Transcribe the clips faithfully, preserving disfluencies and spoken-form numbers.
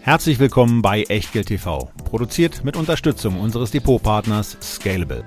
Herzlich willkommen bei Echtgeld T V, produziert mit Unterstützung unseres Depotpartners Scalable.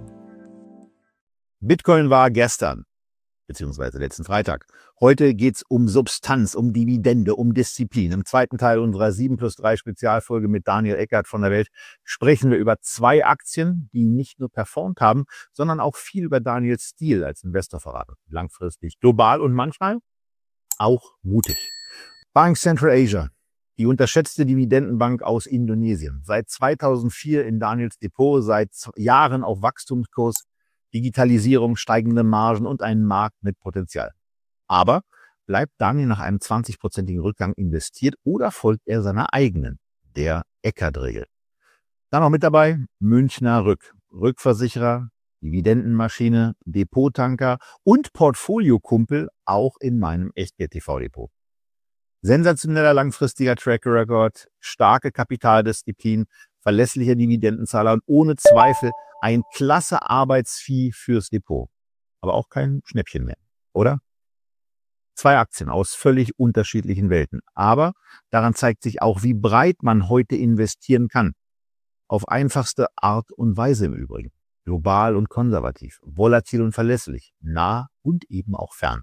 Bitcoin war gestern, beziehungsweise letzten Freitag. Heute geht's um Substanz, um Dividende, um Disziplin. Im zweiten Teil unserer sieben plus drei Spezialfolge mit Daniel Eckert von der Welt sprechen wir über zwei Aktien, die nicht nur performt haben, sondern auch viel über Daniels Stil als Investor verraten. Langfristig, global und manchmal auch mutig. Bank Central Asia, die unterschätzte Dividendenbank aus Indonesien. Seit zweitausendvier in Daniels Depot, seit Jahren auf Wachstumskurs, Digitalisierung, steigende Margen und einen Markt mit Potenzial. Aber bleibt Daniel nach einem zwanzigprozentigen Rückgang investiert oder folgt er seiner eigenen, der Eckert-Regel? Dann noch mit dabei Münchner Rück, Rückversicherer, Dividendenmaschine, Depottanker und Portfoliokumpel auch in meinem Echtgeld T V-Depot. Sensationeller langfristiger Track Record, starke Kapitaldisziplin, verlässlicher Dividendenzahler und ohne Zweifel ein klasse Arbeitsvieh fürs Depot. Aber auch kein Schnäppchen mehr, oder? Zwei Aktien aus völlig unterschiedlichen Welten. Aber daran zeigt sich auch, wie breit man heute investieren kann. Auf einfachste Art und Weise im Übrigen. Global und konservativ, volatil und verlässlich, nah und eben auch fern.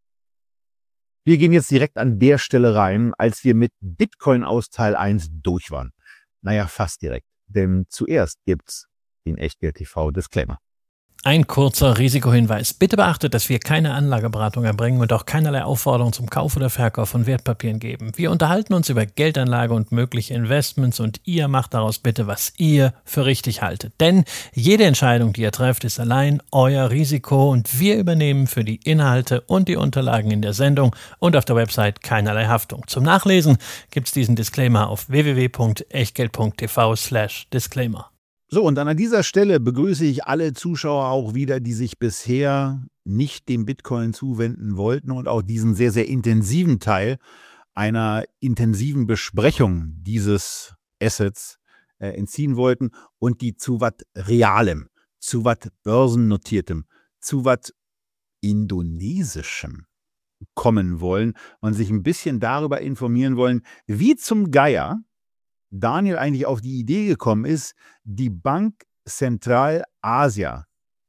Wir gehen jetzt direkt an der Stelle rein, als wir mit Bitcoin aus Teil eins durch waren. Naja, fast direkt. Denn zuerst gibt's den Echtgeld T V Disclaimer. Ein kurzer Risikohinweis. Bitte beachtet, dass wir keine Anlageberatung erbringen und auch keinerlei Aufforderung zum Kauf oder Verkauf von Wertpapieren geben. Wir unterhalten uns über Geldanlage und mögliche Investments und ihr macht daraus bitte, was ihr für richtig haltet. Denn jede Entscheidung, die ihr trefft, ist allein euer Risiko und wir übernehmen für die Inhalte und die Unterlagen in der Sendung und auf der Website keinerlei Haftung. Zum Nachlesen gibt's diesen Disclaimer auf w w w punkt echtgeld punkt t v slash disclaimer. So, und dann an dieser Stelle begrüße ich alle Zuschauer auch wieder, die sich bisher nicht dem Bitcoin zuwenden wollten und auch diesen sehr, sehr intensiven Teil einer intensiven Besprechung dieses Assets äh, entziehen wollten und die zu was Realem, zu was Börsennotiertem, zu was Indonesischem kommen wollen und sich ein bisschen darüber informieren wollen, wie zum Geier Daniel eigentlich auf die Idee gekommen ist, die Bank Central Asia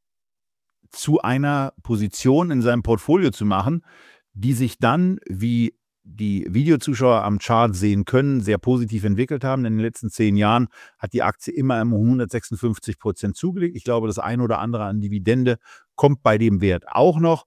zu einer Position in seinem Portfolio zu machen, die sich dann, wie die Videozuschauer am Chart sehen können, sehr positiv entwickelt haben. In den letzten zehn Jahren hat die Aktie immer um hundertsechsundfünfzig Prozent zugelegt. Ich glaube, das ein oder andere an Dividende kommt bei dem Wert auch noch.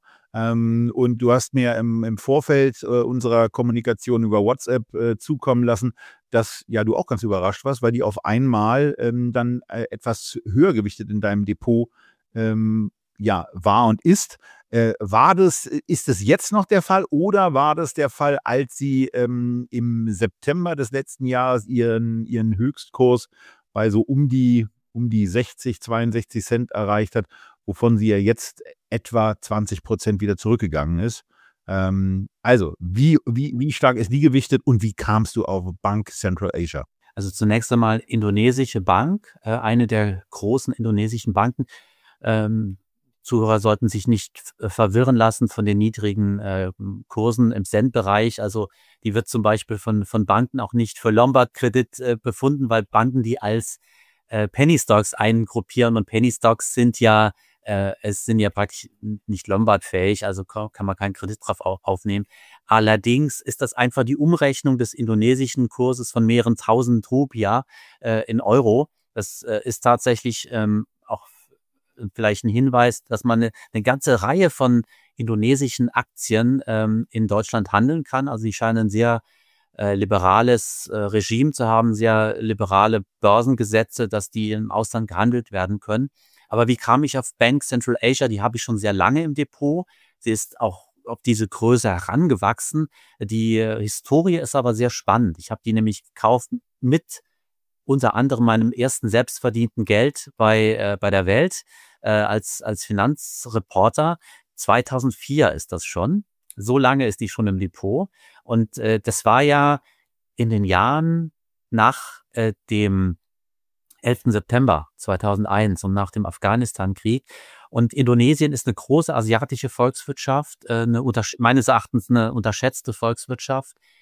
Und du hast mir im, im Vorfeld äh, unserer Kommunikation über WhatsApp äh, zukommen lassen, dass ja du auch ganz überrascht warst, weil die auf einmal ähm, dann äh, etwas höher gewichtet in deinem Depot ähm, ja, war und ist. Äh, war das, ist das jetzt noch der Fall oder war das der Fall, als sie ähm, im September des letzten Jahres ihren, ihren Höchstkurs bei so um die, um die sechzig, zweiundsechzig Cent erreicht hat, wovon sie ja jetzt etwa zwanzig Prozent wieder zurückgegangen ist. Ähm, also, wie, wie, wie stark ist die gewichtet und wie kamst du auf Bank Central Asia? Also zunächst einmal indonesische Bank, äh, eine der großen indonesischen Banken. Ähm, Zuhörer sollten sich nicht f- verwirren lassen von den niedrigen äh, Kursen im Cent-Bereich. Also die wird zum Beispiel von, von Banken auch nicht für Lombard-Kredit äh, befunden, weil Banken die als äh, Penny Stocks eingruppieren und Penny Stocks sind ja Äh, es sind ja praktisch nicht Lombard-fähig, also kann, kann man keinen Kredit drauf au- aufnehmen. Allerdings ist das einfach die Umrechnung des indonesischen Kurses von mehreren tausend Rupiah äh, in Euro. Das äh, ist tatsächlich ähm, auch f- vielleicht ein Hinweis, dass man eine, eine ganze Reihe von indonesischen Aktien ähm, in Deutschland handeln kann. Also die scheinen ein sehr äh, liberales äh, Regime zu haben, sehr liberale Börsengesetze, dass die im Ausland gehandelt werden können. Aber wie kam ich auf Bank Central Asia? Die habe ich schon sehr lange im Depot. Sie ist auch auf diese Größe herangewachsen. Die äh, Historie ist aber sehr spannend. Ich habe die nämlich gekauft mit unter anderem meinem ersten selbstverdienten Geld bei äh, bei der Welt äh, als als Finanzreporter. zweitausendvier ist das schon. So lange ist die schon im Depot. Und äh, das war ja in den Jahren nach äh, dem elften September zweitausendeins und nach dem Afghanistan-Krieg. Und Indonesien ist eine große asiatische Volkswirtschaft, äh, eine untersch- meines Erachtens eine unterschätzte Volkswirtschaft.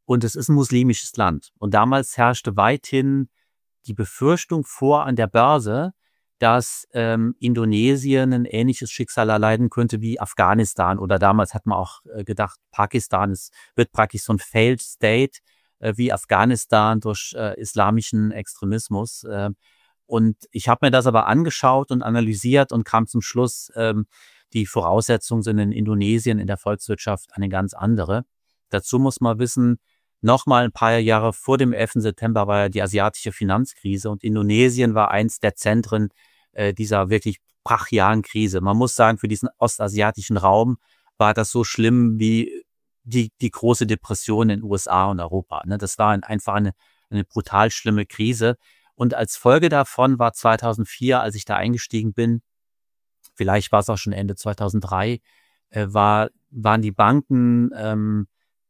und es ist ein muslimisches Land. Und damals herrschte weithin die Befürchtung vor an der Börse, dass ähm, Indonesien ein ähnliches Schicksal erleiden könnte wie Afghanistan. Oder damals hat man auch äh, gedacht, Pakistan ist, wird praktisch so ein Failed State äh, wie Afghanistan durch äh, islamischen Extremismus. Äh, und ich habe mir das aber angeschaut und analysiert und kam zum Schluss, ähm, die Voraussetzungen sind in Indonesien in der Volkswirtschaft eine ganz andere. Dazu muss man wissen, noch mal ein paar Jahre vor dem elften September war ja die asiatische Finanzkrise und Indonesien war eins der Zentren äh, dieser wirklich brachialen Krise. Man muss sagen, für diesen ostasiatischen Raum war das so schlimm wie die, die große Depression in den U S A und Europa. Ne? Das war ein, einfach eine, eine brutal schlimme Krise. Und als Folge davon war zweitausendvier, als ich da eingestiegen bin, vielleicht war es auch schon Ende zweitausenddrei, äh, war, waren die Banken ähm,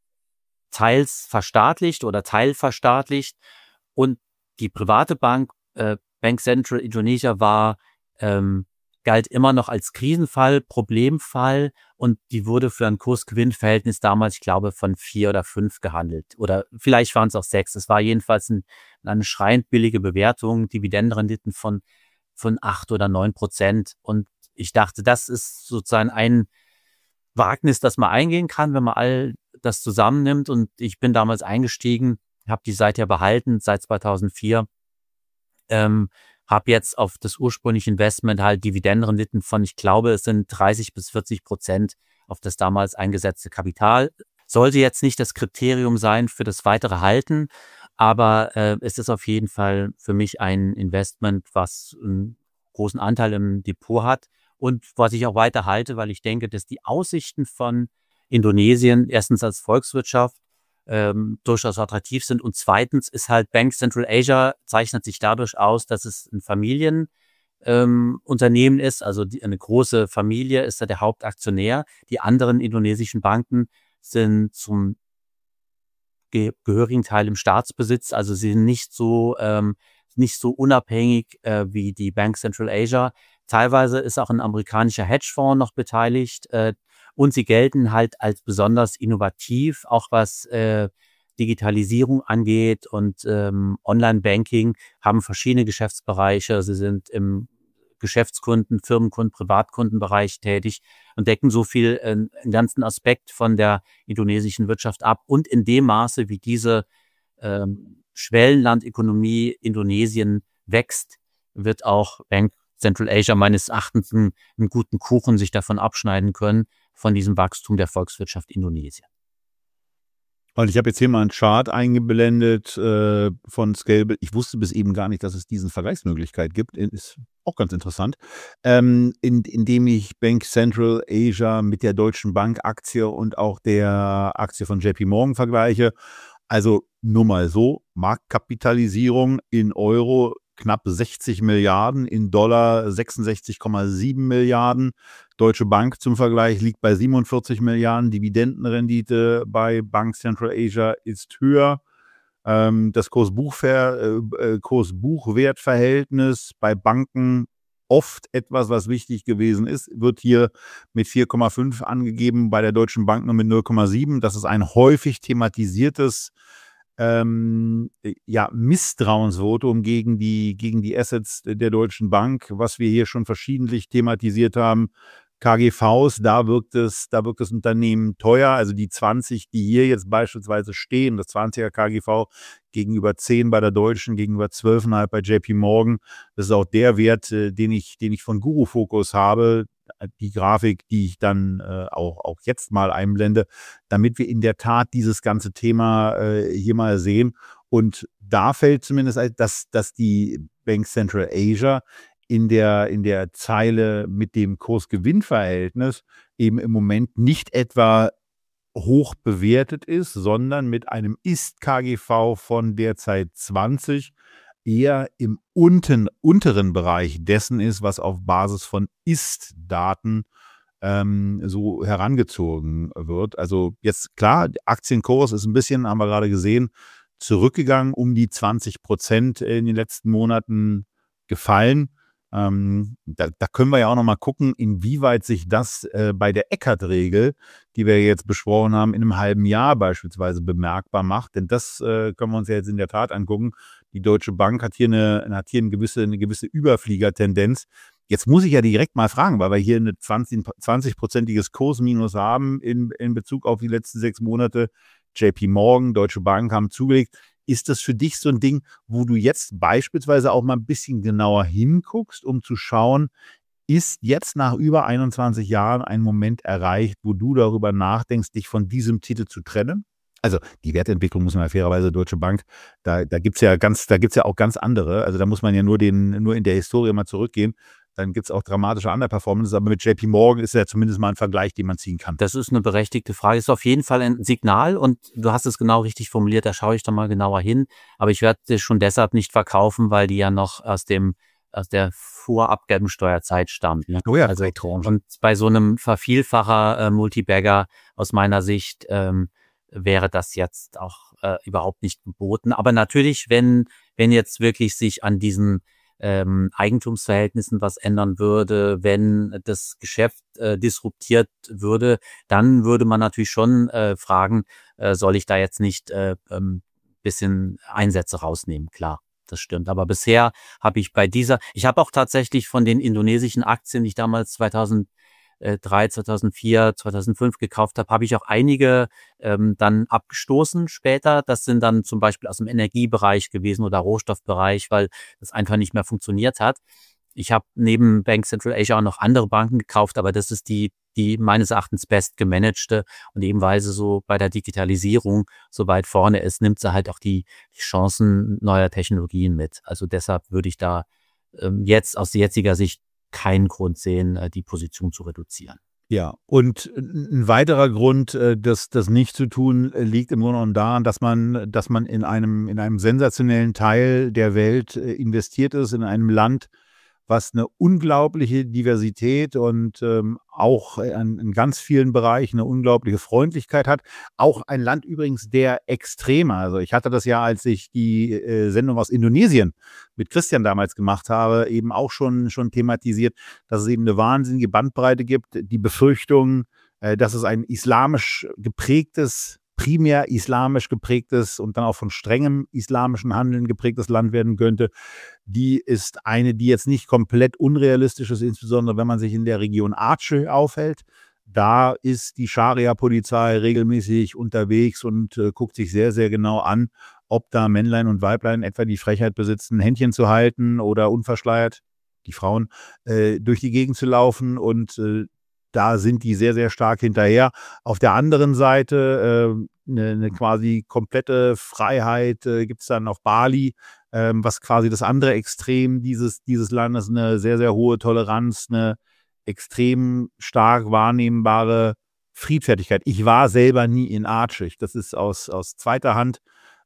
teils verstaatlicht oder teilverstaatlicht und die private Bank, äh, Bank Central Indonesia, war ähm, galt immer noch als Krisenfall, Problemfall und die wurde für ein Kurs-Gewinn-Verhältnis damals, ich glaube, von vier oder fünf gehandelt oder vielleicht waren es auch sechs. Es war jedenfalls ein, eine schreiend billige Bewertung, Dividendenrenditen von von acht oder neun Prozent und ich dachte, das ist sozusagen ein Wagnis, das man eingehen kann, wenn man all das zusammennimmt. Und ich bin damals eingestiegen, habe die seither behalten, seit zweitausendvier. Ähm, habe jetzt auf das ursprüngliche Investment halt Dividendenrenditen von, ich glaube, es sind dreißig bis vierzig Prozent auf das damals eingesetzte Kapital. Sollte jetzt nicht das Kriterium sein für das weitere Halten, aber äh, es ist auf jeden Fall für mich ein Investment, was einen großen Anteil im Depot hat. Und was ich auch weiter halte, weil ich denke, dass die Aussichten von Indonesien erstens als Volkswirtschaft ähm, durchaus attraktiv sind und zweitens ist halt Bank Central Asia zeichnet sich dadurch aus, dass es ein Familienunternehmen ähm, ist, also die, eine große Familie ist da der Hauptaktionär. Die anderen indonesischen Banken sind zum ge- gehörigen Teil im Staatsbesitz, also sie sind nicht so ähm, nicht so unabhängig äh, wie die Bank Central Asia. Teilweise ist auch ein amerikanischer Hedgefonds noch beteiligt äh, und sie gelten halt als besonders innovativ, auch was äh, Digitalisierung angeht und ähm, Online-Banking, haben verschiedene Geschäftsbereiche. Sie sind im Geschäftskunden-, Firmenkunden-, Privatkundenbereich tätig und decken so viel, äh, einen ganzen Aspekt von der indonesischen Wirtschaft ab. Und in dem Maße, wie diese ähm, Schwellenlandökonomie Indonesien wächst, wird auch Bank Central Asia meines Erachtens einen, einen guten Kuchen sich davon abschneiden können, von diesem Wachstum der Volkswirtschaft Indonesien. Und ich habe jetzt hier mal einen Chart eingeblendet äh, von Scalable. Ich wusste bis eben gar nicht, dass es diese Vergleichsmöglichkeit gibt. Ist auch ganz interessant. Ähm, in, indem ich Bank Central Asia mit der Deutschen Bank Aktie und auch der Aktie von J P Morgan vergleiche. Also nur mal so, Marktkapitalisierung in Euro knapp sechzig Milliarden, in Dollar sechsundsechzig Komma sieben Milliarden. Deutsche Bank zum Vergleich liegt bei siebenundvierzig Milliarden. Dividendenrendite bei Bank Central Asia ist höher. Ähm, das Kurs-Buchver- äh, Kurs-Buchwertverhältnis bei Banken oft etwas, was wichtig gewesen ist, wird hier mit vier Komma fünf angegeben, bei der Deutschen Bank nur mit null Komma sieben. Das ist ein häufig thematisiertes ähm, ja, Misstrauensvotum gegen die, gegen die Assets der Deutschen Bank, was wir hier schon verschiedentlich thematisiert haben. K G Vs, da wirkt es, da wirkt das Unternehmen teuer. Also die zwanzig, die hier jetzt beispielsweise stehen, das zwanziger K G V gegenüber zehn bei der Deutschen, gegenüber zwölf Komma fünf bei J P Morgan. Das ist auch der Wert, den ich, den ich von Guru Focus habe. Die Grafik, die ich dann äh, auch, auch jetzt mal einblende, damit wir in der Tat dieses ganze Thema äh, hier mal sehen. Und da fällt zumindest, dass, dass die Bank Central Asia in der, in der Zeile mit dem Kurs-Gewinn-Verhältnis eben im Moment nicht etwa hoch bewertet ist, sondern mit einem Ist-K G V von derzeit zwanzig eher im unten, unteren Bereich dessen ist, was auf Basis von Ist-Daten ähm, so herangezogen wird. Also jetzt klar, der Aktienkurs ist ein bisschen, haben wir gerade gesehen, zurückgegangen, um die zwanzig Prozent in den letzten Monaten gefallen. Ähm, da, da können wir ja auch noch mal gucken, inwieweit sich das äh, bei der Eckert-Regel, die wir jetzt besprochen haben, in einem halben Jahr beispielsweise bemerkbar macht. Denn das äh, können wir uns ja jetzt in der Tat angucken. Die Deutsche Bank hat hier eine, hat hier eine gewisse, eine gewisse Überfliegertendenz. Jetzt muss ich ja direkt mal fragen, weil wir hier eine zwanzig-prozentiges Kursminus haben in, in Bezug auf die letzten sechs Monate. J P Morgan, Deutsche Bank haben zugelegt. Ist das für dich so ein Ding, wo du jetzt beispielsweise auch mal ein bisschen genauer hinguckst, um zu schauen, ist jetzt nach über einundzwanzig Jahren ein Moment erreicht, wo du darüber nachdenkst, dich von diesem Titel zu trennen? Also die Wertentwicklung muss man ja fairerweise, Deutsche Bank, da, da gibt's ja ganz, da gibt's ja auch ganz andere. Also da muss man ja nur den, nur in der Historie mal zurückgehen. Dann gibt es auch dramatische Underperformances, aber mit J P Morgan ist ja zumindest mal ein Vergleich, den man ziehen kann. Das ist eine berechtigte Frage. Ist auf jeden Fall ein Signal und du hast es genau richtig formuliert, da schaue ich doch mal genauer hin. Aber ich werde es schon deshalb nicht verkaufen, weil die ja noch aus dem aus der Vorabgabensteuerzeit stammt. Ne? Oh ja, also, und bei so einem Vervielfacher äh, Multibagger aus meiner Sicht ähm, wäre das jetzt auch äh, überhaupt nicht geboten. Aber natürlich, wenn wenn jetzt wirklich sich an diesen Ähm, Eigentumsverhältnissen was ändern würde, wenn das Geschäft äh, disruptiert würde, dann würde man natürlich schon äh, fragen, äh, soll ich da jetzt nicht äh, ein bisschen Einsätze rausnehmen? Klar, das stimmt. Aber bisher habe ich bei dieser, ich habe auch tatsächlich von den indonesischen Aktien, die ich damals zweitausenddrei, zweitausendvier, zweitausendfünf gekauft habe, habe ich auch einige ähm, dann abgestoßen später. Das sind dann zum Beispiel aus dem Energiebereich gewesen oder Rohstoffbereich, weil das einfach nicht mehr funktioniert hat. Ich habe neben Bank Central Asia auch noch andere Banken gekauft, aber das ist die, die meines Erachtens best gemanagte und eben weil sie so bei der Digitalisierung so weit vorne ist, nimmt sie halt auch die, die Chancen neuer Technologien mit. Also deshalb würde ich da ähm, jetzt aus jetziger Sicht keinen Grund sehen, die Position zu reduzieren. Ja, und ein weiterer Grund, das, das nicht zu tun, liegt im Grunde genommen daran, dass man, dass man in einem, in einem sensationellen Teil der Welt investiert ist, in einem Land, was eine unglaubliche Diversität und ähm, auch in, in ganz vielen Bereichen eine unglaubliche Freundlichkeit hat. Auch ein Land übrigens der Extreme. Also ich hatte das ja, als ich die äh, Sendung aus Indonesien mit Christian damals gemacht habe, eben auch schon, schon thematisiert, dass es eben eine wahnsinnige Bandbreite gibt. Die Befürchtung, äh, dass es ein islamisch geprägtes primär islamisch geprägtes und dann auch von strengem islamischen Handeln geprägtes Land werden könnte, die ist eine, die jetzt nicht komplett unrealistisch ist, insbesondere wenn man sich in der Region Aceh aufhält. Da ist die Scharia-Polizei regelmäßig unterwegs und äh, guckt sich sehr, sehr genau an, ob da Männlein und Weiblein etwa die Frechheit besitzen, Händchen zu halten oder unverschleiert, die Frauen, äh, durch die Gegend zu laufen und äh, da sind die sehr, sehr stark hinterher. Auf der anderen Seite äh, eine, eine quasi komplette Freiheit äh, gibt es dann auf Bali, äh, was quasi das andere Extrem dieses, dieses Landes, eine sehr, sehr hohe Toleranz, eine extrem stark wahrnehmbare Friedfertigkeit. Ich war selber nie in Aceh. Das ist aus, aus zweiter Hand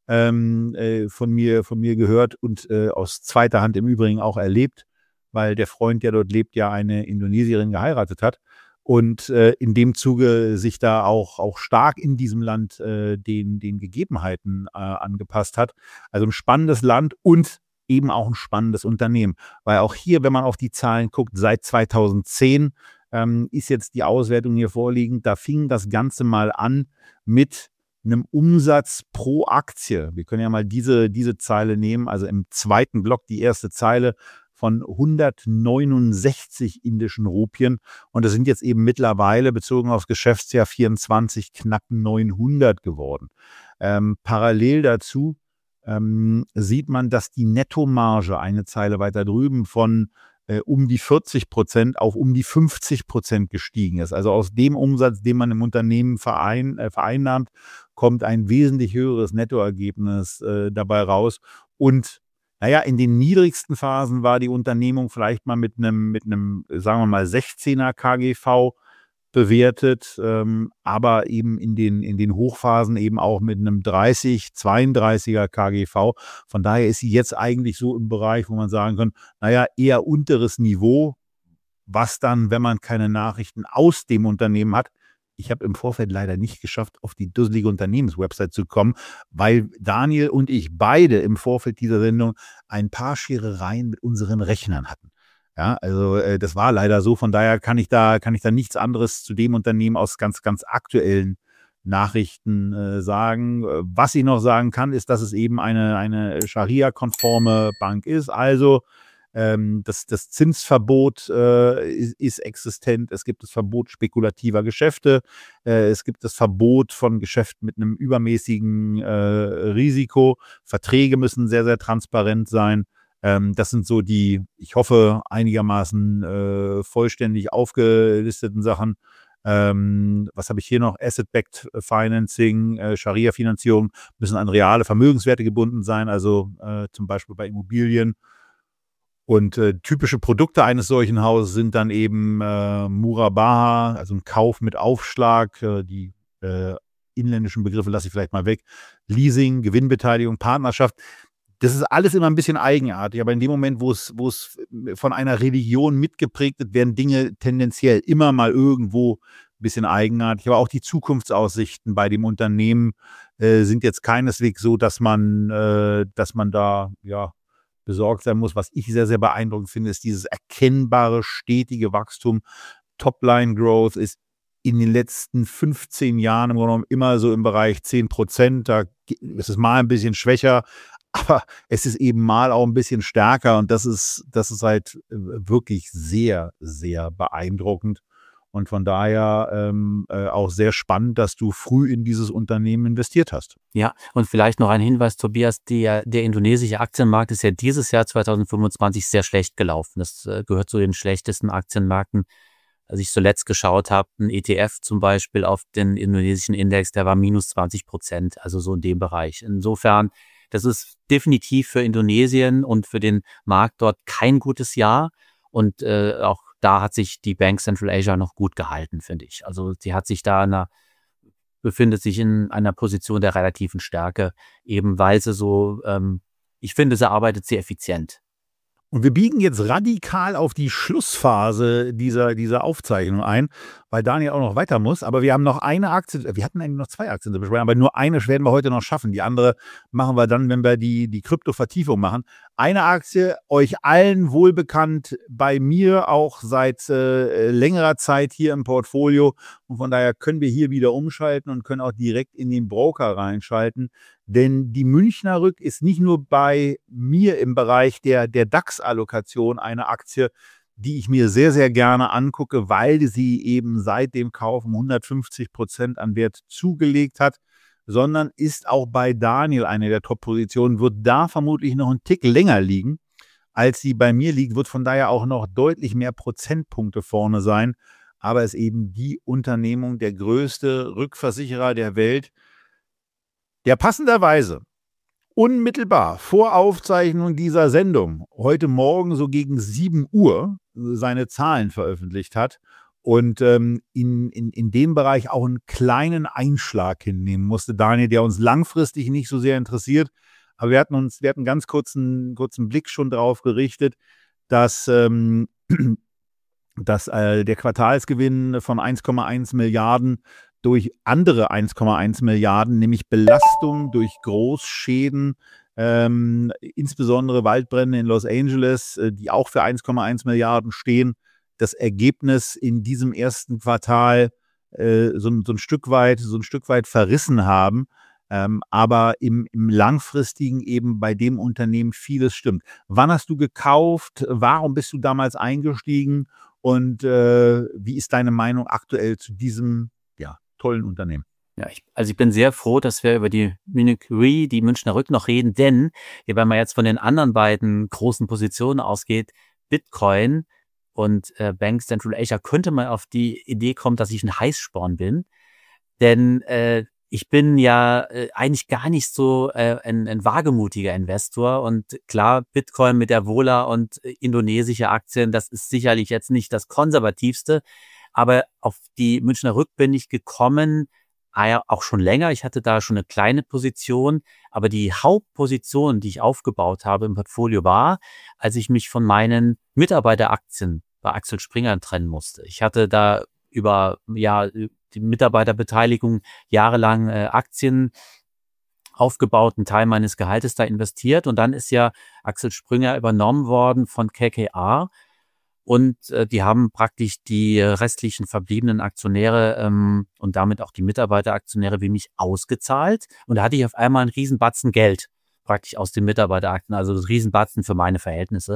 ähm, äh, von mir, von mir gehört und äh, aus zweiter Hand im Übrigen auch erlebt, weil der Freund, der dort lebt, ja eine Indonesierin geheiratet hat. Und äh, in dem Zuge sich da auch, auch stark in diesem Land äh, den, den Gegebenheiten äh, angepasst hat. Also ein spannendes Land und eben auch ein spannendes Unternehmen. Weil auch hier, wenn man auf die Zahlen guckt, seit zweitausendzehn ähm, ist jetzt die Auswertung hier vorliegend. Da fing das Ganze mal an mit einem Umsatz pro Aktie. Wir können ja mal diese, diese Zeile nehmen, also im zweiten Block die erste Zeile, von hundertneunundsechzig indischen Rupien. Und das sind jetzt eben mittlerweile, bezogen aufs Geschäftsjahr vierundzwanzig, knapp neunhundert geworden. Ähm, parallel dazu ähm, sieht man, dass die Nettomarge, eine Zeile weiter drüben, von äh, um die vierzig Prozent auf um die fünfzig Prozent gestiegen ist. Also aus dem Umsatz, den man im Unternehmen verein, äh, vereinnahmt, kommt ein wesentlich höheres Nettoergebnis äh, dabei raus. Und naja, in den niedrigsten Phasen war die Unternehmung vielleicht mal mit einem, mit einem, sagen wir mal, sechzehner K G V bewertet, ähm, aber eben in den, in den Hochphasen eben auch mit einem dreißig, zweiunddreißiger K G V. Von daher ist sie jetzt eigentlich so im Bereich, wo man sagen kann, naja, eher unteres Niveau, was dann, wenn man keine Nachrichten aus dem Unternehmen hat. Ich habe im Vorfeld leider nicht geschafft, auf die dusselige Unternehmenswebsite zu kommen, weil Daniel und ich beide im Vorfeld dieser Sendung ein paar Scherereien mit unseren Rechnern hatten. Ja, also äh, das war leider so. Von daher kann ich da kann ich da nichts anderes zu dem Unternehmen aus ganz ganz aktuellen Nachrichten äh, sagen. Äh, Was ich noch sagen kann, ist, dass es eben eine eine Scharia-konforme Bank ist. Also ähm, das das Zinsverbot äh, ist, ist existent. Es gibt das Verbot spekulativer Geschäfte. Äh, es gibt das Verbot von Geschäften mit einem übermäßigen äh, Risiko. Verträge müssen sehr sehr transparent sein. Ähm, das sind so die, ich hoffe, einigermaßen äh, vollständig aufgelisteten Sachen. Ähm, was habe ich hier noch? Asset-Backed Financing, äh, Scharia-Finanzierung müssen an reale Vermögenswerte gebunden sein, also äh, zum Beispiel bei Immobilien. Und äh, typische Produkte eines solchen Hauses sind dann eben äh, Murabaha, also ein Kauf mit Aufschlag, äh, die äh, inländischen Begriffe lasse ich vielleicht mal weg, Leasing, Gewinnbeteiligung, Partnerschaft. Das ist alles immer ein bisschen eigenartig, aber in dem Moment, wo es, wo es von einer Religion mitgeprägt wird, werden Dinge tendenziell immer mal irgendwo ein bisschen eigenartig. Aber auch die Zukunftsaussichten bei dem Unternehmen äh, sind jetzt keineswegs so, dass man, äh, dass man da ja besorgt sein muss. Was ich sehr, sehr beeindruckend finde, ist dieses erkennbare, stetige Wachstum. Topline-Growth ist in den letzten fünfzehn Jahren im Grunde genommen immer so im Bereich zehn Prozent. Da ist es mal ein bisschen schwächer, aber es ist eben mal auch ein bisschen stärker und das ist, das ist halt wirklich sehr, sehr beeindruckend. Und von daher ähm, äh, auch sehr spannend, dass du früh in dieses Unternehmen investiert hast. Ja, und vielleicht noch ein Hinweis, Tobias, der, der indonesische Aktienmarkt ist ja dieses Jahr zwanzig fünfundzwanzig sehr schlecht gelaufen. Das äh, gehört zu den schlechtesten Aktienmärkten. Als ich zuletzt geschaut habe, ein E T F zum Beispiel auf den indonesischen Index, der war minus zwanzig Prozent, also so in dem Bereich. Insofern, das ist definitiv für Indonesien und für den Markt dort kein gutes Jahr. Und äh, auch da hat sich die Bank Central Asia noch gut gehalten, finde ich. Also sie hat sich da in einer, befindet sich in einer Position der relativen Stärke, eben weil sie so, ähm, ich finde, sie arbeitet sehr effizient. Und wir biegen jetzt radikal auf die Schlussphase dieser, dieser Aufzeichnung ein, weil Daniel auch noch weiter muss. Aber wir haben noch eine Aktie, wir hatten eigentlich noch zwei Aktien zu besprechen, aber nur eine werden wir heute noch schaffen. Die andere machen wir dann, wenn wir die, die Krypto-Vertiefung machen. Eine Aktie, euch allen wohlbekannt, bei mir auch seit äh, längerer Zeit hier im Portfolio. Und von daher können wir hier wieder umschalten und können auch direkt in den Broker reinschalten. Denn die Münchner Rück ist nicht nur bei mir im Bereich der, der DAX-Allokation eine Aktie, die ich mir sehr, sehr gerne angucke, weil sie eben seit dem Kauf um hundertfünfzig Prozent an Wert zugelegt hat, sondern ist auch bei Daniel eine der Top-Positionen, wird da vermutlich noch einen Tick länger liegen, als sie bei mir liegt, wird von daher auch noch deutlich mehr Prozentpunkte vorne sein, aber ist eben die Unternehmung, der größte Rückversicherer der Welt, der passenderweise unmittelbar vor Aufzeichnung dieser Sendung heute Morgen so gegen sieben Uhr seine Zahlen veröffentlicht hat und ähm, in, in, in dem Bereich auch einen kleinen Einschlag hinnehmen musste. Daniel, der uns langfristig nicht so sehr interessiert, aber wir hatten uns, wir hatten einen ganz kurzen, kurzen Blick schon darauf gerichtet, dass, ähm, dass äh, der Quartalsgewinn von eins Komma eins Milliarden durch andere eins Komma eins Milliarden, nämlich Belastung durch Großschäden, ähm, insbesondere Waldbrände in Los Angeles, äh, die auch für eins Komma eins Milliarden stehen, das Ergebnis in diesem ersten Quartal äh, so, so ein Stück weit, so ein Stück weit verrissen haben. Ähm, aber im, im langfristigen eben bei dem Unternehmen vieles stimmt. Wann hast du gekauft? Warum bist du damals eingestiegen? Und äh, wie ist deine Meinung aktuell zu diesem ja, tollen Unternehmen? Ja, ich, also ich bin sehr froh, dass wir über die Munich Re, die Münchner Rück noch reden, denn wenn man jetzt von den anderen beiden großen Positionen ausgeht, Bitcoin und äh, Bank Central Asia, könnte man auf die Idee kommen, dass ich ein Heißsporn bin, denn äh, ich bin ja äh, eigentlich gar nicht so äh, ein, ein wagemutiger Investor und klar, Bitcoin mit der Vola und äh, indonesische Aktien, das ist sicherlich jetzt nicht das konservativste, aber auf die Münchner Rück bin ich gekommen, ah ja, auch schon länger. Ich hatte da schon eine kleine Position, aber die Hauptposition, die ich aufgebaut habe im Portfolio war, als ich mich von meinen Mitarbeiteraktien bei Axel Springer trennen musste. Ich hatte da über ja die Mitarbeiterbeteiligung jahrelang äh, Aktien aufgebaut, einen Teil meines Gehaltes da investiert und dann ist ja Axel Springer übernommen worden von K K R Und äh, die haben praktisch die restlichen verbliebenen Aktionäre ähm, und damit auch die Mitarbeiteraktionäre wie mich ausgezahlt. Und da hatte ich auf einmal einen Riesenbatzen Geld praktisch aus den Mitarbeiteraktien, also einen Riesenbatzen für meine Verhältnisse.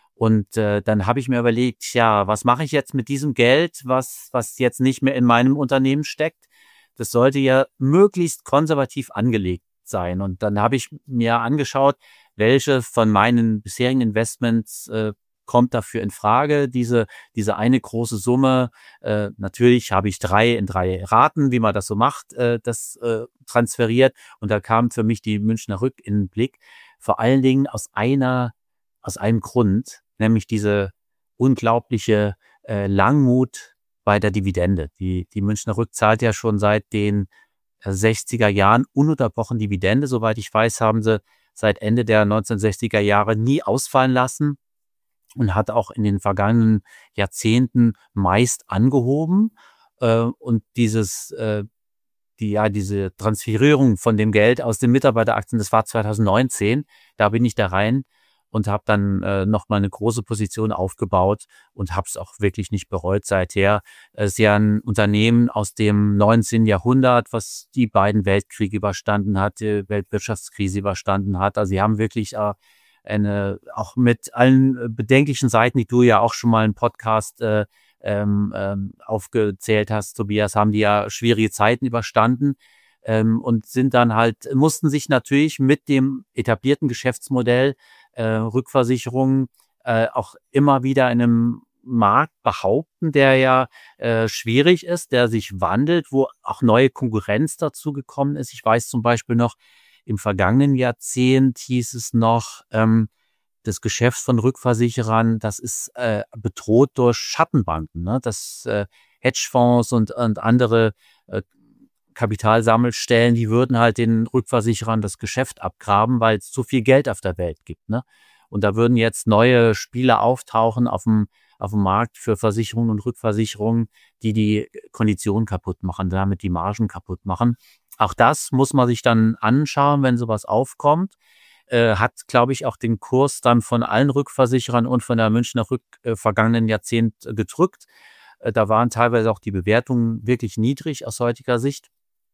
Und äh, dann habe ich mir überlegt, ja, was mache ich jetzt mit diesem Geld, was was jetzt nicht mehr in meinem Unternehmen steckt? Das sollte ja möglichst konservativ angelegt sein. Und dann habe ich mir angeschaut, welche von meinen bisherigen Investments äh, kommt dafür in Frage, diese diese eine große Summe. Äh, natürlich habe ich drei in drei Raten, wie man das so macht, äh, das äh, transferiert. Und da kam für mich die Münchner Rück in den Blick, vor allen Dingen aus einer aus einem Grund, nämlich diese unglaubliche äh, Langmut bei der Dividende. Die die Münchner Rück zahlt ja schon seit den sechziger Jahren ununterbrochen Dividende. Soweit ich weiß, haben sie seit Ende der neunzehnhundertsechziger Jahre nie ausfallen lassen und hat auch in den vergangenen Jahrzehnten meist angehoben. Äh, und dieses, äh, die, ja, diese Transferierung von dem Geld aus den Mitarbeiteraktien, das war zweitausendneunzehn. Da bin ich da rein und habe dann äh, nochmal eine große Position aufgebaut und habe es auch wirklich nicht bereut seither. Es ist ja ein Unternehmen aus dem neunzehnten Jahrhundert, was die beiden Weltkriege überstanden hat, die Weltwirtschaftskrise überstanden hat. Also sie haben wirklich äh, eine, auch mit allen bedenklichen Seiten, die du ja auch schon mal im Podcast äh, ähm, ähm, aufgezählt hast, Tobias, haben die ja schwierige Zeiten überstanden. Ähm, und sind dann halt, mussten sich natürlich mit dem etablierten Geschäftsmodell äh, Rückversicherung äh, auch immer wieder in einem Markt behaupten, der ja äh, schwierig ist, der sich wandelt, wo auch neue Konkurrenz dazu gekommen ist. Ich weiß zum Beispiel noch, im vergangenen Jahrzehnt hieß es noch, ähm, das Geschäft von Rückversicherern, das ist äh, bedroht durch Schattenbanken, ne? Das äh, Hedgefonds und, und andere äh, Kapitalsammelstellen, die würden halt den Rückversicherern das Geschäft abgraben, weil es zu viel Geld auf der Welt gibt, ne? Und da würden jetzt neue Spieler auftauchen auf dem auf dem Markt für Versicherungen und Rückversicherungen, die die Konditionen kaputt machen, damit die Margen kaputt machen. Auch das muss man sich dann anschauen, wenn sowas aufkommt. Äh, hat, glaube ich, auch den Kurs dann von allen Rückversicherern und von der Münchner Rück äh, vergangenen Jahrzehnt äh, gedrückt. Äh, da waren teilweise auch die Bewertungen wirklich niedrig aus heutiger Sicht.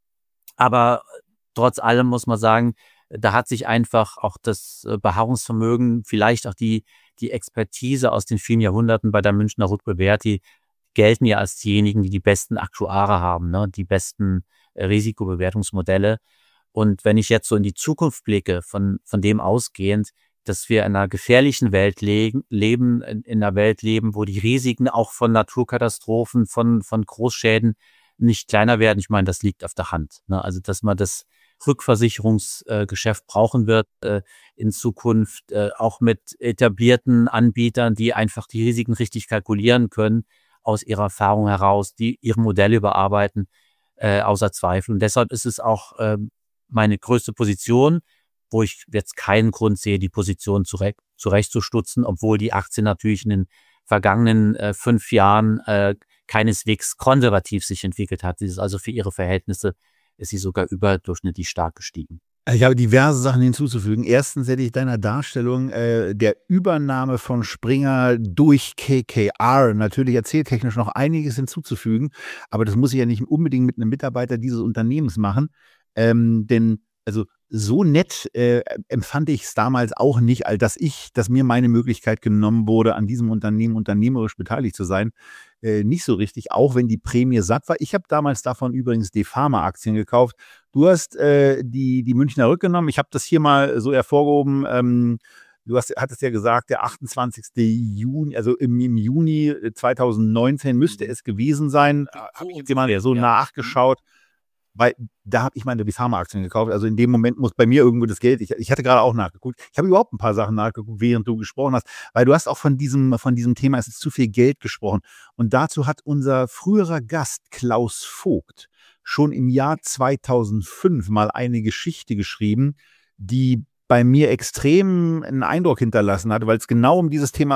Aber trotz allem muss man sagen, da hat sich einfach auch das Beharrungsvermögen, vielleicht auch die, die Expertise aus den vielen Jahrhunderten bei der Münchner Rück bewährt. Die gelten ja als diejenigen, die die besten Aktuare haben, ne? Die besten äh, Risikobewertungsmodelle. Und wenn ich jetzt so in die Zukunft blicke, von, von dem ausgehend, dass wir in einer gefährlichen Welt le- leben, in, in einer Welt leben, wo die Risiken auch von Naturkatastrophen, von, von Großschäden nicht kleiner werden. Ich meine, das liegt auf der Hand, ne? Also, dass man das Rückversicherungsgeschäft äh, brauchen wird äh, in Zukunft, äh, auch mit etablierten Anbietern, die einfach die Risiken richtig kalkulieren können, aus ihrer Erfahrung heraus, die ihre Modelle überarbeiten, äh, außer Zweifel. Und deshalb ist es auch äh, meine größte Position, wo ich jetzt keinen Grund sehe, die Position zurecht, zurechtzustutzen, obwohl die Aktie natürlich in den vergangenen äh, fünf Jahren äh, keineswegs konservativ sich entwickelt hat. Sie ist also für ihre Verhältnisse ist sie sogar überdurchschnittlich stark gestiegen. Ich habe diverse Sachen hinzuzufügen. Erstens hätte ich deiner Darstellung äh, der Übernahme von Springer durch K K R natürlich erzähltechnisch noch einiges hinzuzufügen, aber das muss ich ja nicht unbedingt mit einem Mitarbeiter dieses Unternehmens machen, ähm, denn also so nett äh, empfand ich es damals auch nicht, als dass ich, dass mir meine Möglichkeit genommen wurde, an diesem Unternehmen unternehmerisch beteiligt zu sein, äh, nicht so richtig, auch wenn die Prämie satt war. Ich habe damals davon übrigens die Pharma-Aktien gekauft. Du hast äh, die, die Münchner Rück genommen. Ich habe das hier mal so hervorgehoben. Ähm, du hast, hattest ja gesagt, der achtundzwanzigste Juni, also im, im Juni zweitausendneunzehn müsste es gewesen sein. Habe ich jetzt mal so nachgeschaut. Weil da habe ich meine die Pharma-Aktien gekauft. Also in dem Moment muss bei mir irgendwo das Geld, ich, ich hatte gerade auch nachgeguckt. Ich habe überhaupt ein paar Sachen nachgeguckt, während du gesprochen hast. Weil du hast auch von diesem, von diesem Thema, es ist zu viel Geld gesprochen. Und dazu hat unser früherer Gast Klaus Vogt schon im Jahr zweitausendfünf mal eine Geschichte geschrieben, die bei mir extrem einen Eindruck hinterlassen hat, weil es genau um dieses Thema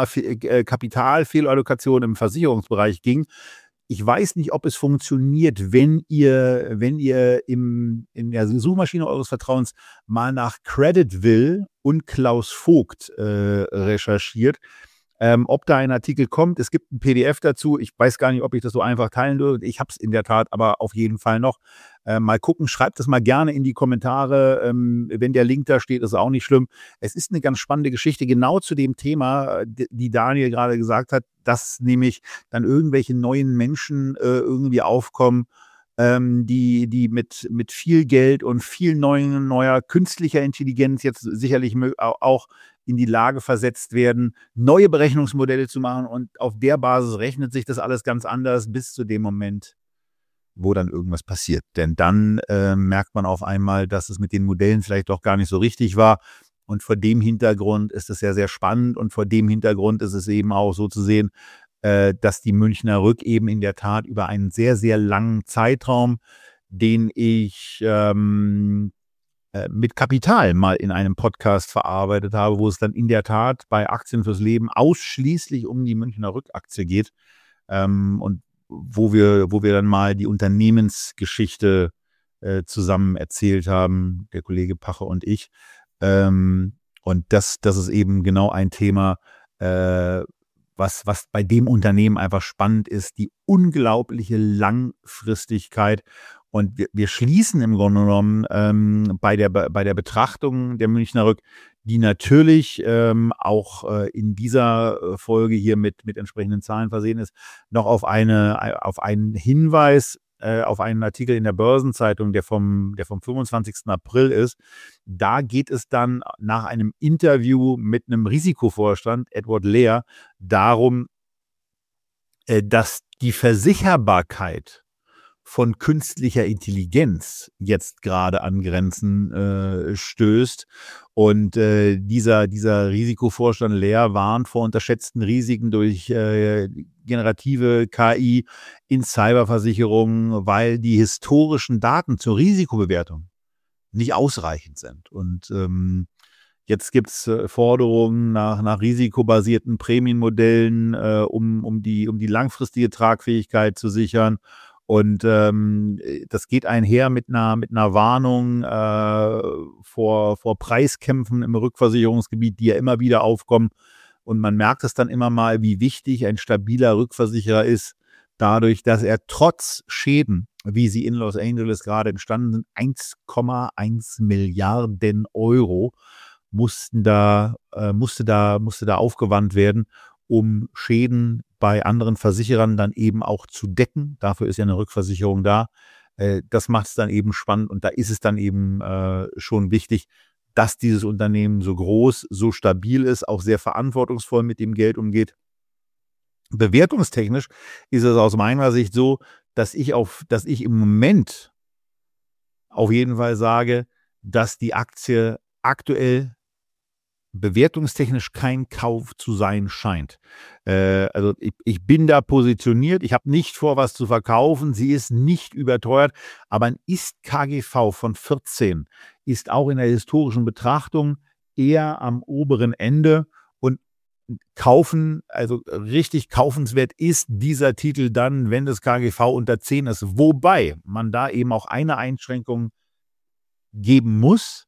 Kapitalfehlallokation im Versicherungsbereich ging. Ich weiß nicht, ob es funktioniert, wenn ihr, wenn ihr im, in der Suchmaschine eures Vertrauens mal nach Creditville und Klaus Vogt äh, recherchiert. Ähm, ob da ein Artikel kommt, es gibt ein P D F dazu. Ich weiß gar nicht, ob ich das so einfach teilen würde. Ich habe es in der Tat aber auf jeden Fall noch. Äh, mal gucken, schreibt es mal gerne in die Kommentare. Ähm, wenn der Link da steht, ist auch nicht schlimm. Es ist eine ganz spannende Geschichte, genau zu dem Thema, die, die Daniel gerade gesagt hat, dass nämlich dann irgendwelche neuen Menschen äh, irgendwie aufkommen, ähm, die, die mit, mit viel Geld und viel neuen, neuer künstlicher Intelligenz jetzt sicherlich mö- au- auch in die Lage versetzt werden, neue Berechnungsmodelle zu machen. Und auf der Basis rechnet sich das alles ganz anders bis zu dem Moment, wo dann irgendwas passiert. Denn dann äh, merkt man auf einmal, dass es mit den Modellen vielleicht doch gar nicht so richtig war. Und vor dem Hintergrund ist es sehr, sehr spannend. Und vor dem Hintergrund ist es eben auch so zu sehen, äh, dass die Münchner Rück eben in der Tat über einen sehr, sehr langen Zeitraum, den ich ähm, äh, mit Kapital mal in einem Podcast verarbeitet habe, wo es dann in der Tat bei Aktien fürs Leben ausschließlich um die Münchner Rück-Aktie geht. Ähm, und wo wir, wo wir dann mal die Unternehmensgeschichte äh, zusammen erzählt haben, der Kollege Pache und ich. Ähm, und das, das ist eben genau ein Thema, äh, was, was bei dem Unternehmen einfach spannend ist, die unglaubliche Langfristigkeit. Und wir, wir schließen im Grunde genommen ähm, bei, der, bei der Betrachtung der Münchner Rück, die natürlich ähm, auch äh, in dieser Folge hier mit, mit entsprechenden Zahlen versehen ist, noch auf, eine, auf einen Hinweis, äh, auf einen Artikel in der Börsenzeitung, der vom, der vom fünfundzwanzigsten April ist. Da geht es dann nach einem Interview mit einem Risikovorstand, Edward Lehr, darum, äh, dass die Versicherbarkeit von künstlicher Intelligenz jetzt gerade an Grenzen äh, stößt. Und äh, dieser, dieser Risikovorstand Lehr warnt vor unterschätzten Risiken durch äh, generative K I in Cyberversicherungen, weil die historischen Daten zur Risikobewertung nicht ausreichend sind. Und ähm, jetzt gibt es äh, Forderungen nach, nach risikobasierten Prämienmodellen, äh, um, um, die, um die langfristige Tragfähigkeit zu sichern. Und ähm, das geht einher mit einer, mit einer Warnung äh, vor, vor Preiskämpfen im Rückversicherungsgebiet, die ja immer wieder aufkommen. Und man merkt es dann immer mal, wie wichtig ein stabiler Rückversicherer ist, dadurch, dass er trotz Schäden, wie sie in Los Angeles gerade entstanden sind, eins Komma eins Milliarden Euro mussten da, äh, musste da, musste da aufgewandt werden, um Schäden bei anderen Versicherern dann eben auch zu decken. Dafür ist ja eine Rückversicherung da. Äh, das macht es dann eben spannend und da ist es dann eben äh, schon wichtig, dass dieses Unternehmen so groß, so stabil ist, auch sehr verantwortungsvoll mit dem Geld umgeht. Bewertungstechnisch ist es aus meiner Sicht so, dass ich auf, dass ich im Moment auf jeden Fall sage, dass die Aktie aktuell bewertungstechnisch kein Kauf zu sein scheint. Äh, also ich, ich bin da positioniert, ich habe nicht vor, was zu verkaufen, sie ist nicht überteuert, aber ein Ist-K G V von vierzehn ist auch in der historischen Betrachtung eher am oberen Ende und kaufen, also richtig kaufenswert ist dieser Titel dann, wenn das K G V unter zehn ist, wobei man da eben auch eine Einschränkung geben muss.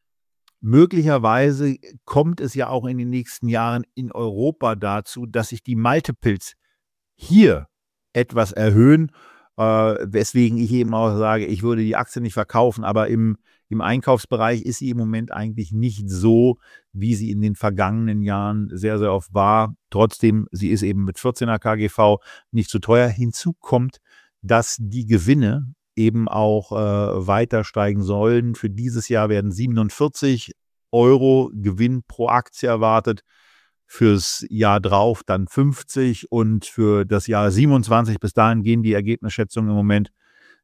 Möglicherweise kommt es ja auch in den nächsten Jahren in Europa dazu, dass sich die Multiples hier etwas erhöhen, äh, weswegen ich eben auch sage, ich würde die Aktie nicht verkaufen, aber im, im Einkaufsbereich ist sie im Moment eigentlich nicht so, wie sie in den vergangenen Jahren sehr, sehr oft war. Trotzdem, sie ist eben mit vierzehner K G V nicht zu teuer. Hinzu kommt, dass die Gewinne eben auch äh, weiter steigen sollen. Für dieses Jahr werden siebenundvierzig Euro Gewinn pro Aktie erwartet, fürs Jahr drauf dann fünfzig und für das Jahr siebenundzwanzig, bis dahin gehen die Ergebnisschätzungen im Moment,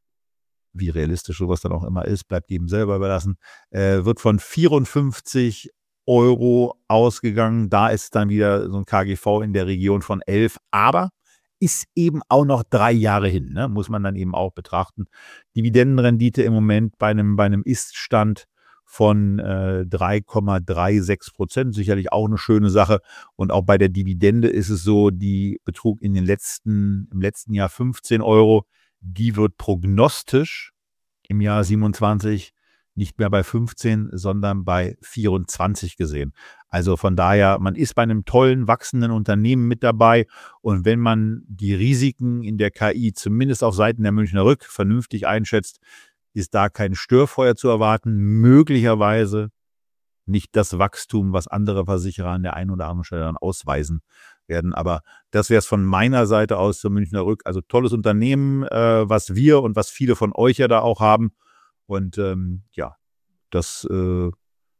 wie realistisch sowas dann auch immer ist, bleibt jedem selber überlassen, äh, wird von vierundfünfzig Euro ausgegangen. Da ist dann wieder so ein K G V in der Region von elf, aber ist eben auch noch drei Jahre hin, ne? Muss man dann eben auch betrachten. Dividendenrendite im Moment bei einem, bei einem Ist-Stand von äh, drei Komma sechsunddreißig Prozent, sicherlich auch eine schöne Sache. Und auch bei der Dividende ist es so, die betrug in den letzten, im letzten Jahr fünfzehn Euro. Die wird prognostisch im Jahr siebenundzwanzig nicht mehr bei fünfzehn, sondern bei vierundzwanzig gesehen. Also von daher, man ist bei einem tollen, wachsenden Unternehmen mit dabei. Und wenn man die Risiken in der K I zumindest auf Seiten der Münchner Rück vernünftig einschätzt, ist da kein Störfeuer zu erwarten. Möglicherweise nicht das Wachstum, was andere Versicherer an der einen oder anderen Stelle dann ausweisen werden. Aber das wäre es von meiner Seite aus zur Münchner Rück. Also tolles Unternehmen, äh, was wir und was viele von euch ja da auch haben. Und ähm, ja, das äh,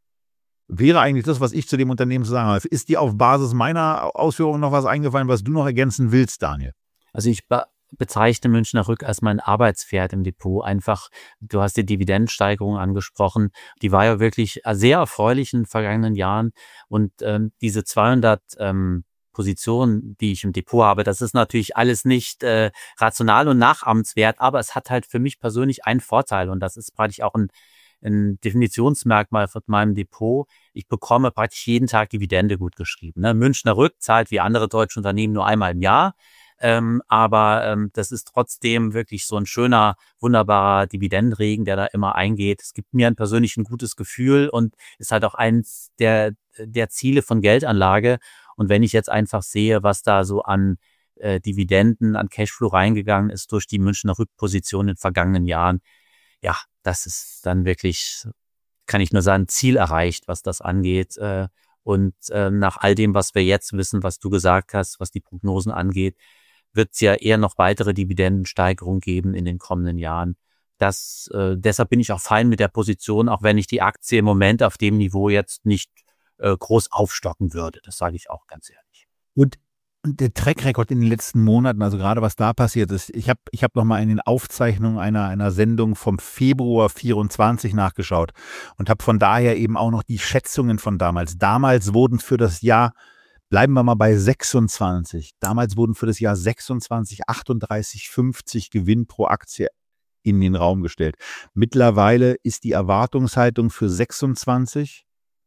wäre eigentlich das, was ich zu dem Unternehmen zu sagen habe. Ist dir auf Basis meiner Ausführungen noch was eingefallen, was du noch ergänzen willst, Daniel? Also ich be- bezeichne Münchner Rück als mein Arbeitspferd im Depot. Einfach, du hast die Dividendensteigerung angesprochen. Die war ja wirklich sehr erfreulich in den vergangenen Jahren. Und ähm, diese zweihundert ähm, Positionen, die ich im Depot habe, das ist natürlich alles nicht äh, rational und nachahmenswert, aber es hat halt für mich persönlich einen Vorteil und das ist praktisch auch ein, ein Definitionsmerkmal von meinem Depot. Ich bekomme praktisch jeden Tag Dividende gut geschrieben. Ne? Münchner Rück zahlt wie andere deutsche Unternehmen nur einmal im Jahr, ähm, aber ähm, das ist trotzdem wirklich so ein schöner, wunderbarer Dividendenregen, der da immer eingeht. Es gibt mir ein persönlich ein gutes Gefühl und ist halt auch eins der, der Ziele von Geldanlage. Und wenn ich jetzt einfach sehe, was da so an äh, Dividenden, an Cashflow reingegangen ist durch die Münchner Rückposition in den vergangenen Jahren, ja, das ist dann wirklich, kann ich nur sagen, Ziel erreicht, was das angeht. Äh, und äh, nach all dem, was wir jetzt wissen, was du gesagt hast, was die Prognosen angeht, wird es ja eher noch weitere Dividendensteigerungen geben in den kommenden Jahren. Das, äh, deshalb bin ich auch fein mit der Position, auch wenn ich die Aktie im Moment auf dem Niveau jetzt nicht groß aufstocken würde. Das sage ich auch ganz ehrlich. Und, und der Track-Record in den letzten Monaten, also gerade was da passiert ist, ich habe ich hab nochmal in den Aufzeichnungen einer, einer Sendung vom Februar vierundzwanzig nachgeschaut und habe von daher eben auch noch die Schätzungen von damals. Damals wurden für das Jahr, bleiben wir mal bei sechsundzwanzig, damals wurden für das Jahr sechsundzwanzig, achtunddreißig, fünfzig Gewinn pro Aktie in den Raum gestellt. Mittlerweile ist die Erwartungshaltung für sechsundzwanzig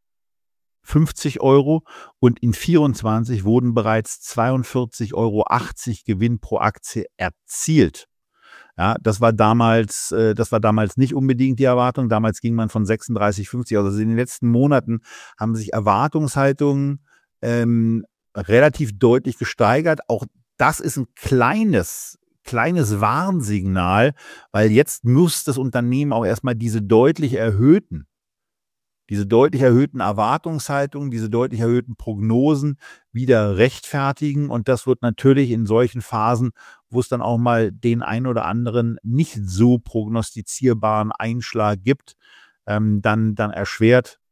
fünfzig Euro und in vierundzwanzig wurden bereits zweiundvierzig Euro achtzig Gewinn pro Aktie erzielt. Ja, das war damals, äh, das war damals nicht unbedingt die Erwartung. Damals ging man von sechsunddreißig, fünfzig aus. Also in den letzten Monaten haben sich Erwartungshaltungen ähm, relativ deutlich gesteigert. Auch das ist ein kleines kleines Warnsignal, weil jetzt muss das Unternehmen auch erstmal diese deutlich erhöhten diese deutlich erhöhten Erwartungshaltungen, diese deutlich erhöhten Prognosen wieder rechtfertigen. Und das wird natürlich in solchen Phasen, wo es dann auch mal den ein oder anderen nicht so prognostizierbaren Einschlag gibt, ähm, dann, dann erschwert.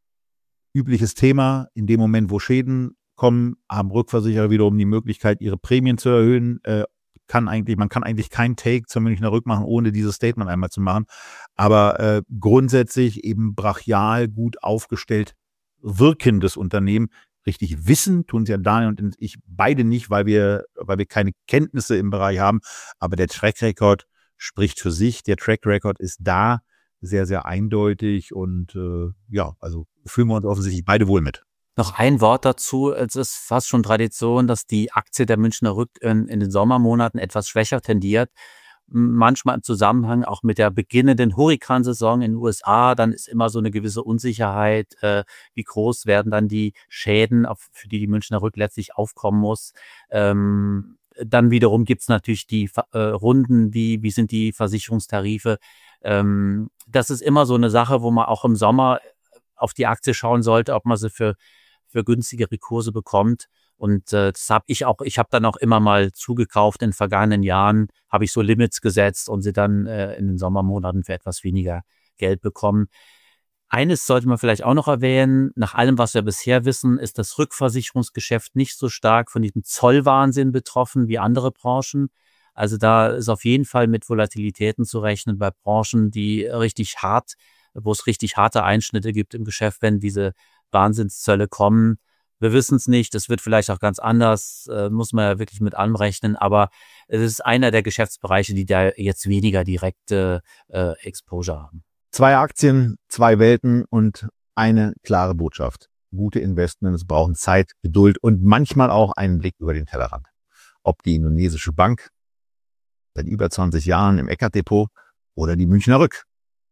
Übliches Thema, in dem Moment, wo Schäden kommen, haben Rückversicherer wiederum die Möglichkeit, ihre Prämien zu erhöhen. Äh, kann eigentlich, man kann eigentlich kein Take zur Münchner Rück machen, ohne dieses Statement einmal zu machen. Aber äh, grundsätzlich eben brachial gut aufgestellt wirkendes Unternehmen. Richtig wissen tun es ja Daniel und ich beide nicht, weil wir, weil wir keine Kenntnisse im Bereich haben. Aber der Track Record spricht für sich. Der Track Record ist da sehr, sehr eindeutig und äh, ja, also fühlen wir uns offensichtlich beide wohl mit. Noch ein Wort dazu, es ist fast schon Tradition, dass die Aktie der Münchner Rück in, in den Sommermonaten etwas schwächer tendiert. Manchmal im Zusammenhang auch mit der beginnenden Hurrikansaison in den U S A, dann ist immer so eine gewisse Unsicherheit, äh, wie groß werden dann die Schäden, auf, für die die Münchner Rück letztlich aufkommen muss. Ähm, dann wiederum gibt's natürlich die äh, Runden, wie, wie sind die Versicherungstarife. Ähm, das ist immer so eine Sache, wo man auch im Sommer auf die Aktie schauen sollte, ob man sie für für günstigere Kurse bekommt. Und äh, das habe ich auch, ich habe dann auch immer mal zugekauft in den vergangenen Jahren, habe ich so Limits gesetzt und sie dann äh, in den Sommermonaten für etwas weniger Geld bekommen. Eines sollte man vielleicht auch noch erwähnen, nach allem, was wir bisher wissen, ist das Rückversicherungsgeschäft nicht so stark von diesem Zollwahnsinn betroffen wie andere Branchen. Also da ist auf jeden Fall mit Volatilitäten zu rechnen bei Branchen, die richtig hart, wo es richtig harte Einschnitte gibt im Geschäft, wenn diese Wahnsinnszölle kommen. Wir wissen es nicht, das wird vielleicht auch ganz anders, äh, muss man ja wirklich mit anrechnen, aber es ist einer der Geschäftsbereiche, die da jetzt weniger direkte äh, Exposure haben. Zwei Aktien, zwei Welten und eine klare Botschaft. Gute Investments brauchen Zeit, Geduld und manchmal auch einen Blick über den Tellerrand. Ob die indonesische Bank seit über zwanzig Jahren im Eckert-Depot oder die Münchner Rück.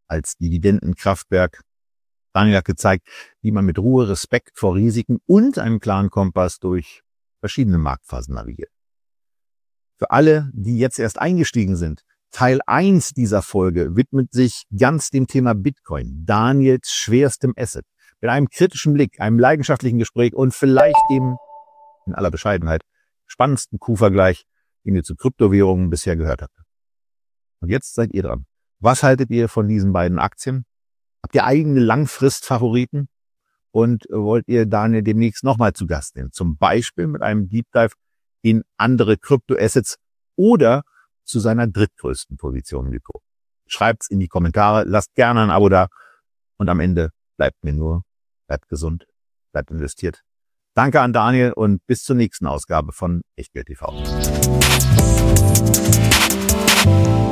als Dividendenkraftwerk. Daniel hat gezeigt, wie man mit Ruhe, Respekt vor Risiken und einem klaren Kompass durch verschiedene Marktphasen navigiert. Für alle, die jetzt erst eingestiegen sind, Teil eins dieser Folge widmet sich ganz dem Thema Bitcoin, Daniels schwerstem Asset, mit einem kritischen Blick, einem leidenschaftlichen Gespräch und vielleicht dem, in aller Bescheidenheit, spannendsten Kuhvergleich, den ihr zu Kryptowährungen bisher gehört habt. Und jetzt seid ihr dran. Was haltet ihr von diesen beiden Aktien? Habt ihr eigene Langfristfavoriten? Und wollt ihr Daniel demnächst nochmal zu Gast nehmen? Zum Beispiel mit einem Deep Dive in andere Kryptoassets oder zu seiner drittgrößten Position geguckt. Schreibt's in die Kommentare, lasst gerne ein Abo da und am Ende bleibt mir nur, bleibt gesund, bleibt investiert. Danke an Daniel und bis zur nächsten Ausgabe von Echtgeld T V.